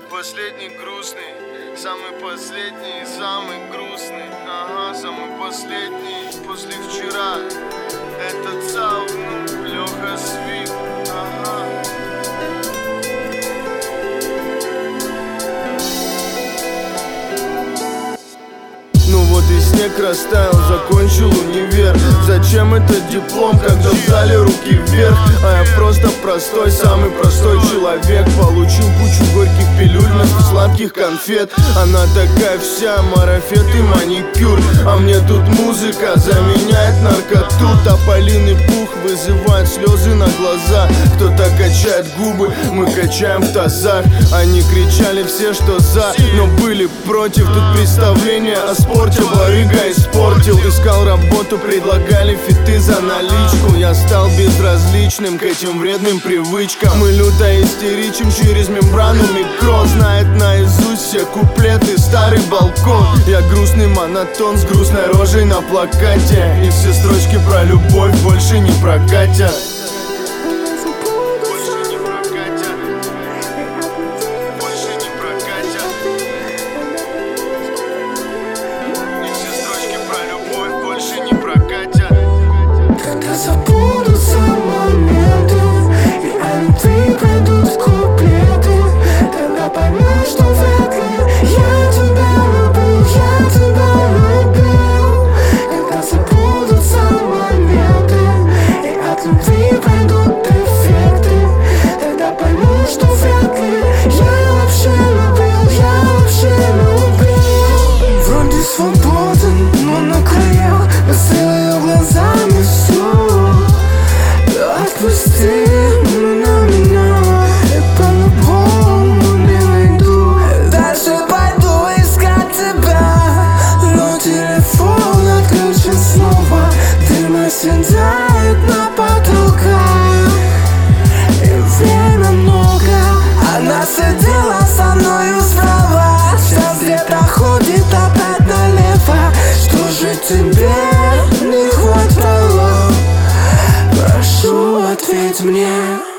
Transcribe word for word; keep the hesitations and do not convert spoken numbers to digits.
последний грустный, самый последний, самый грустный, ага, самый последний после вчера. Этот сауну Леха Свик, ага. Ну вот и снег растаял, закончил универ. Зачем этот диплом, когда в зале руки вверх? А я просто простой, самый простой человек. Получил кучу горьких пилюль вместо сладких конфет. Она такая вся, марафет и маникюр. А мне тут музыка заменяет наркоту. Тополиный пух вызывает слезы на глаза. Кто-то качает губы, мы качаем в тазах. Они кричали все, что за, но были против. Тут представление о спорте барыга испортил. Искал работу, предлагали фиты за наличку. Я стал безразличным к этим вредным привычкам. Мы люто истеричим через мембрану. Микро знает наизусть все куплеты, старый балкон. Я грустный монотон с грустной рожей на плакате. И все строчки про любовь больше не прокатят. Когда забудутся моменты, и они пройдут в куплеты, тогда поймешь, что вряд ли я тебя любил, я тебя любил. Когда забудутся моменты, и от любви пройдут дефекты, тогда поймешь, что вряд ли я вообще любил, я вообще любил. Вроде свободен, но на краях посылаю глазами все. Отпусти на меня, и по-любому не найду. Дальше пойду искать тебя, но телефон отключен снова. Дым оседает на потолках, и время много. Она сидела со мною справа, сейчас где-то ходит опять налево. Что же тебе не хватало? Прошу, ответь мне.